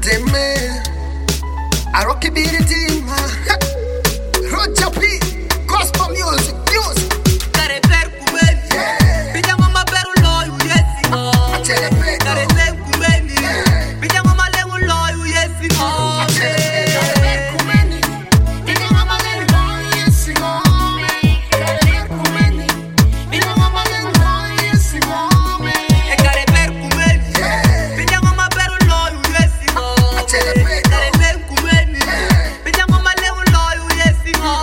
Deme Aroki Biritima Roger P Gospel music Kare per kumeni Bija mama beru loyu yesi mo Kare per kumeni Bija mama lewu loyu yesi mo Kare per kumeni Bija mama lewu loyu yesi mo Kare per kumeni Bija mama lewu loyu yesi mo Kare per kumeni Bija mama beru loyu yesi mo Kare per kumeni Bija mama lewu loyu yesi mo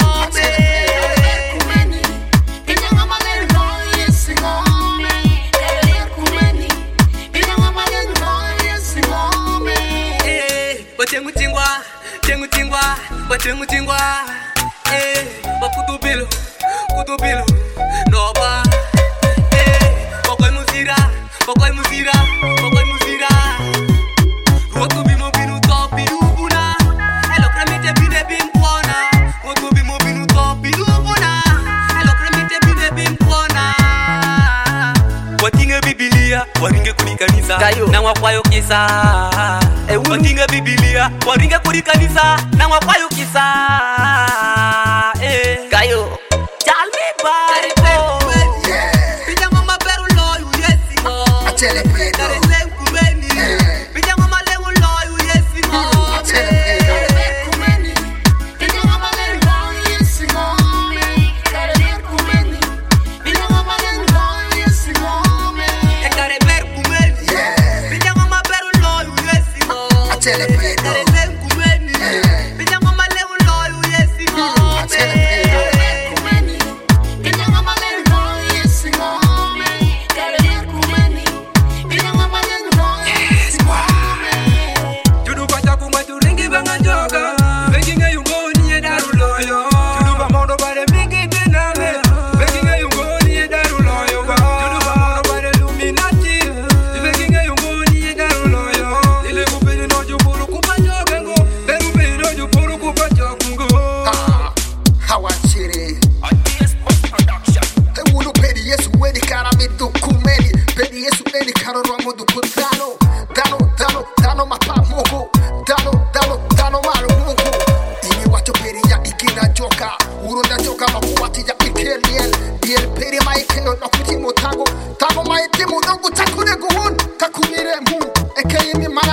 Batengutingwa bakudubilo noba bakoy muzira roto bimo binu top bina elo kremete bine bimpona roto bimo binu top bina elo kremete bine bimpona watinga bibilia waringe kulikanisa na wakwayo kisa watinga bibilia waringe kulikanisa na wakwayo kisa gayo tell me about bija mama beru loyu yesi mo Achele pedo kare sem kumeni bija mama lewu loyu yesi mo kare per kumeni bija mama beru loyu yesi mo Achele pedo kare sem kumeni bija mama lewu loyu yesi mo Tago mai timu dongu takune guhun takumire mu ekeye mi